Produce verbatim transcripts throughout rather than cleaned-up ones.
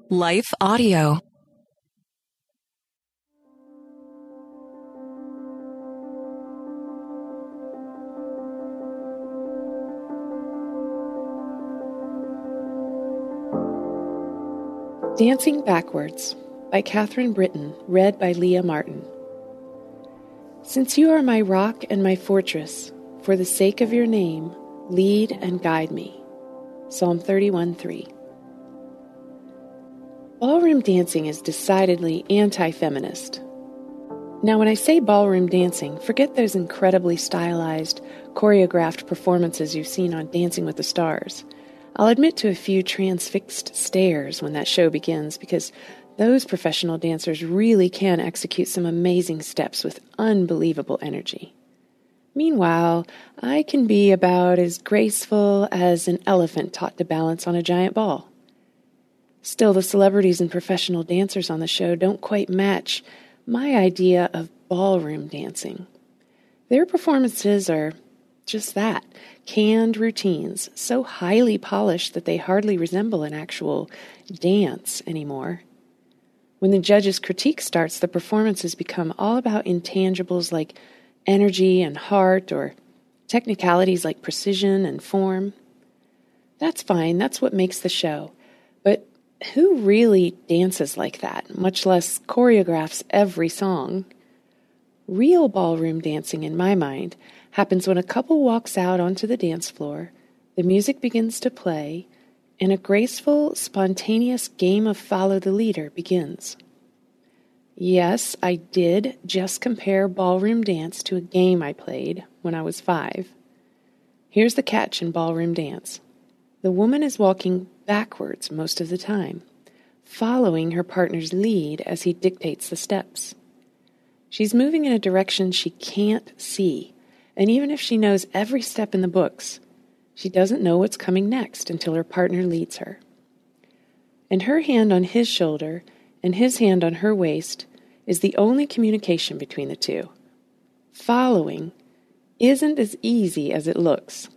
Life Audio. Dancing Backwards by Catherine Britton, read by Leah Martin. Since you are my rock and my fortress, for the sake of your name, lead and guide me. Psalm thirty-one three. Ballroom dancing is decidedly anti-feminist. Now, when I say ballroom dancing, forget those incredibly stylized, choreographed performances you've seen on Dancing with the Stars. I'll admit to a few transfixed stares when that show begins, because those professional dancers really can execute some amazing steps with unbelievable energy. Meanwhile, I can be about as graceful as an elephant taught to balance on a giant ball. Still, the celebrities and professional dancers on the show don't quite match my idea of ballroom dancing. Their performances are just that, canned routines, so highly polished that they hardly resemble an actual dance anymore. When the judges' critique starts, the performances become all about intangibles like energy and heart, or technicalities like precision and form. That's fine, that's what makes the show. But who really dances like that, much less choreographs every song? Real ballroom dancing, in my mind, happens when a couple walks out onto the dance floor, the music begins to play, and a graceful, spontaneous game of follow the leader begins. Yes, I did just compare ballroom dance to a game I played when I was five. Here's the catch in ballroom dance. The woman is walking backwards most of the time, following her partner's lead as he dictates the steps. She's moving in a direction she can't see, and even if she knows every step in the books, she doesn't know what's coming next until her partner leads her. And her hand on his shoulder and his hand on her waist is the only communication between the two. Following isn't as easy as it looks.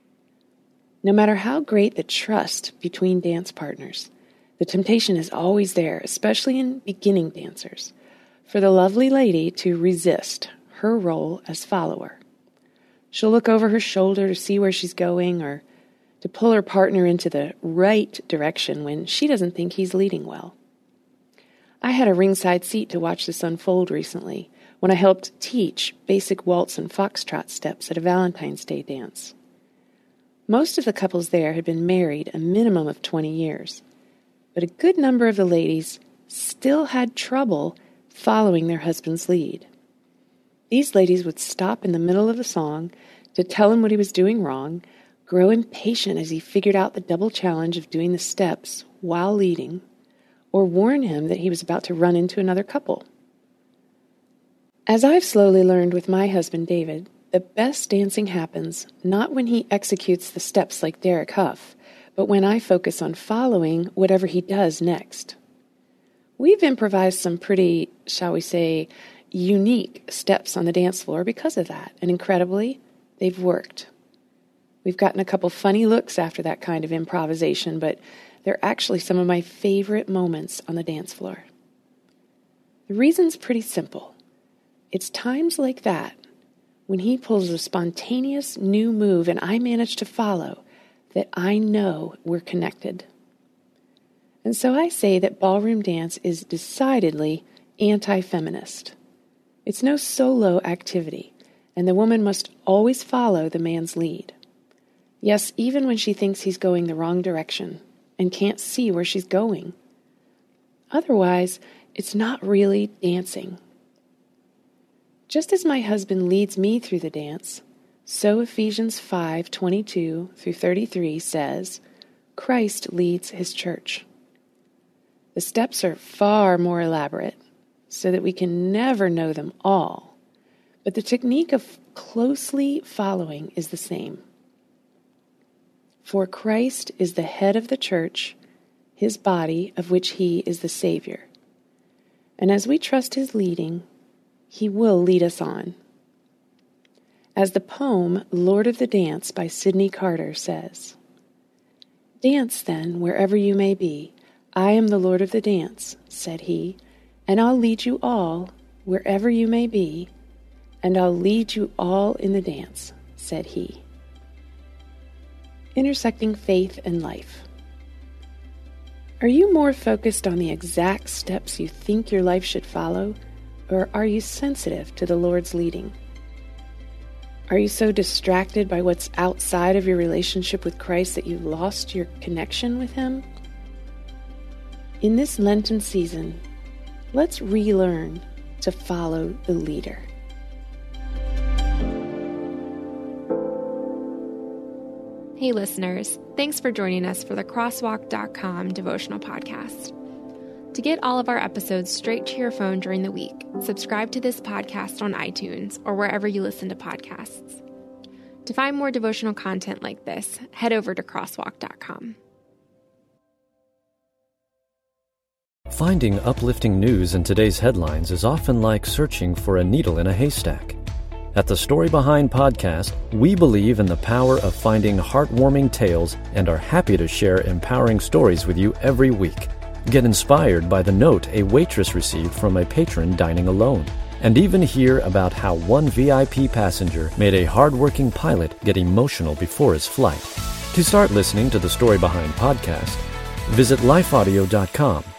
No matter how great the trust between dance partners, the temptation is always there, especially in beginning dancers, for the lovely lady to resist her role as follower. She'll look over her shoulder to see where she's going, or to pull her partner into the right direction when she doesn't think he's leading well. I had a ringside seat to watch this unfold recently when I helped teach basic waltz and foxtrot steps at a Valentine's Day dance. Most of the couples there had been married a minimum of twenty years, but a good number of the ladies still had trouble following their husband's lead. These ladies would stop in the middle of a song to tell him what he was doing wrong, grow impatient as he figured out the double challenge of doing the steps while leading, or warn him that he was about to run into another couple. As I've slowly learned with my husband David, the best dancing happens not when he executes the steps like Derek Huff, but when I focus on following whatever he does next. We've improvised some pretty, shall we say, unique steps on the dance floor because of that, and incredibly, they've worked. We've gotten a couple funny looks after that kind of improvisation, but they're actually some of my favorite moments on the dance floor. The reason's pretty simple. It's times like that, when he pulls a spontaneous new move and I manage to follow, that I know we're connected. And so I say that ballroom dance is decidedly anti-feminist. It's no solo activity, and the woman must always follow the man's lead. Yes, even when she thinks he's going the wrong direction and can't see where she's going. Otherwise, it's not really dancing. Just as my husband leads me through the dance, so Ephesians five twenty-two through thirty-three says, Christ leads his church. The steps are far more elaborate, so that we can never know them all, but the technique of closely following is the same. For Christ is the head of the church, his body, of which he is the Savior. And as we trust his leading, he will lead us on. As the poem Lord of the Dance by Sydney Carter says, Dance then wherever you may be, "I am the Lord of the dance," said he, "and I'll lead you all, wherever you may be, and I'll lead you all in the dance," said he. Intersecting faith and life. Are you more focused on the exact steps you think your life should follow, or are you sensitive to the Lord's leading? Are you so distracted by what's outside of your relationship with Christ that you've lost your connection with Him? In this Lenten season, let's relearn to follow the leader. Hey listeners, thanks for joining us for the crosswalk dot com devotional podcast. To get all of our episodes straight to your phone during the week, subscribe to this podcast on iTunes or wherever you listen to podcasts. To find more devotional content like this, head over to crosswalk dot com. Finding uplifting news in today's headlines is often like searching for a needle in a haystack. At the Story Behind podcast, we believe in the power of finding heartwarming tales and are happy to share empowering stories with you every week. Get inspired by the note a waitress received from a patron dining alone, and even hear about how one V I P passenger made a hardworking pilot get emotional before his flight. To start listening to the Story Behind podcast, visit life audio dot com